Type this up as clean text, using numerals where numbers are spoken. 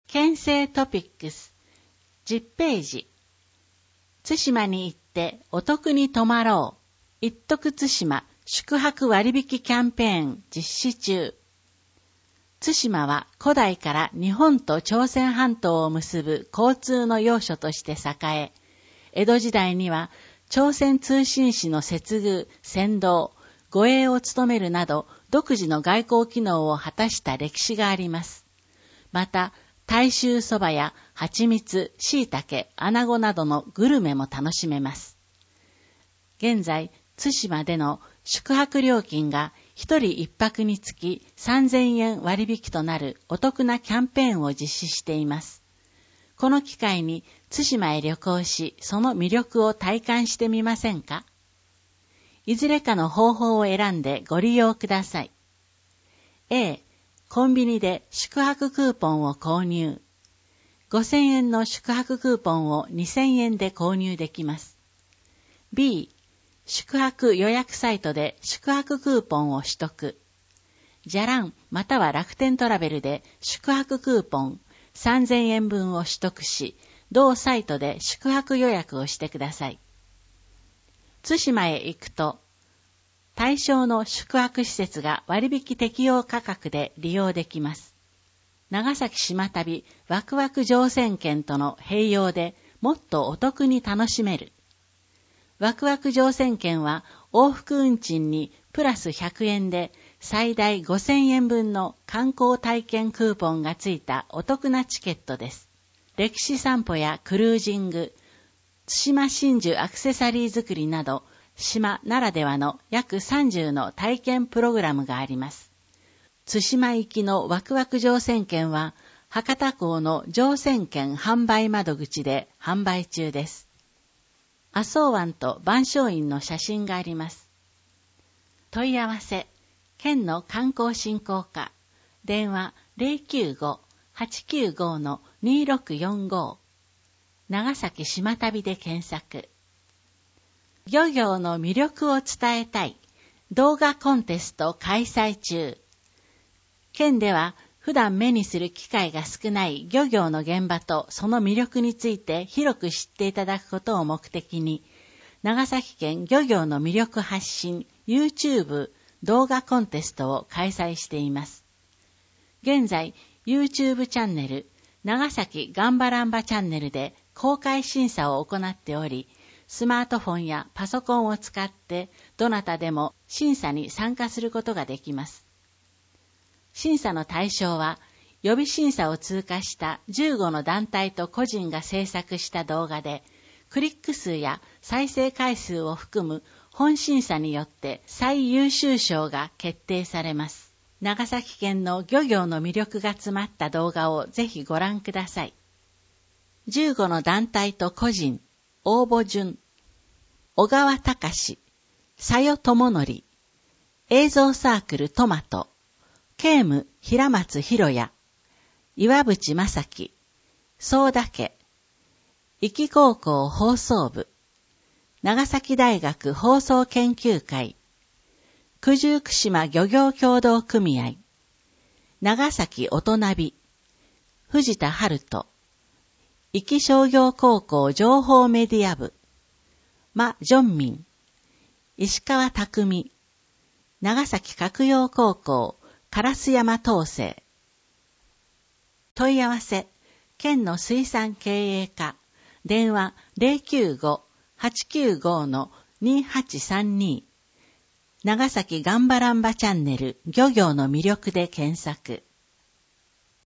県政トピックス10ページ。対馬に行ってお得に泊まろう。一徳対馬宿泊割引キャンペーン実施中。対馬は古代から日本と朝鮮半島を結ぶ交通の要所として栄え、江戸時代には朝鮮通信使の接遇、先導、護衛を務めるなど独自の外交機能を果たした歴史があります。また、大衆そばや蜂蜜、椎茸、穴子などのグルメも楽しめます。現在、対馬での宿泊料金が1人1泊につき3000円割引となるお得なキャンペーンを実施しています。この機会に対馬へ旅行し、その魅力を体感してみませんか？いずれかの方法を選んでご利用ください。A、コンビニで宿泊クーポンを購入。5000円の宿泊クーポンを2000円で購入できます。B、宿泊予約サイトで宿泊クーポンを取得。じゃらんまたは楽天トラベルで宿泊クーポン3000円分を取得し、同サイトで宿泊予約をしてください。対馬へ行くと、対象の宿泊施設が割引適用価格で利用できます。長崎島旅ワクワク乗船券との併用でもっとお得に楽しめる。ワクワク乗船券は往復運賃にプラス100円で最大5000円分の観光体験クーポンがついたお得なチケットです。歴史散歩やクルージング、対馬真珠アクセサリー作りなど、島ならではの約30の体験プログラムがあります。対馬行きのワクワク乗船券は、博多港の乗船券販売窓口で販売中です。麻生湾と万象院の写真があります。問い合わせ、県の観光振興課、電話 095-895-2645、長崎島旅で検索。漁業の魅力を伝えたい動画コンテスト開催中。県では普段目にする機会が少ない漁業の現場とその魅力について広く知っていただくことを目的に、長崎県漁業の魅力発信 YouTube 動画コンテストを開催しています。現在 YouTube チャンネル長崎ガンバランバチャンネルで公開審査を行っており、スマートフォンやパソコンを使ってどなたでも審査に参加することができます。審査の対象は予備審査を通過した15の団体と個人が制作した動画で、クリック数や再生回数を含む本審査によって最優秀賞が決定されます。長崎県の漁業の魅力が詰まった動画をぜひご覧ください。15の団体と個人応募順、小川隆、佐代智則、映像サークルトマト、ケーム平松博也、岩渕正樹、総田家、壱岐高校放送部、長崎大学放送研究会、九十九島漁業協同組合、長崎おとなび、藤田春人、壱岐商業高校情報メディア部、馬正民、石川匠、長崎核陽高校烏山統制。問い合わせ、県の水産経営課、電話 095-895-2832、長崎ガンバランバチャンネル漁業の魅力で検索。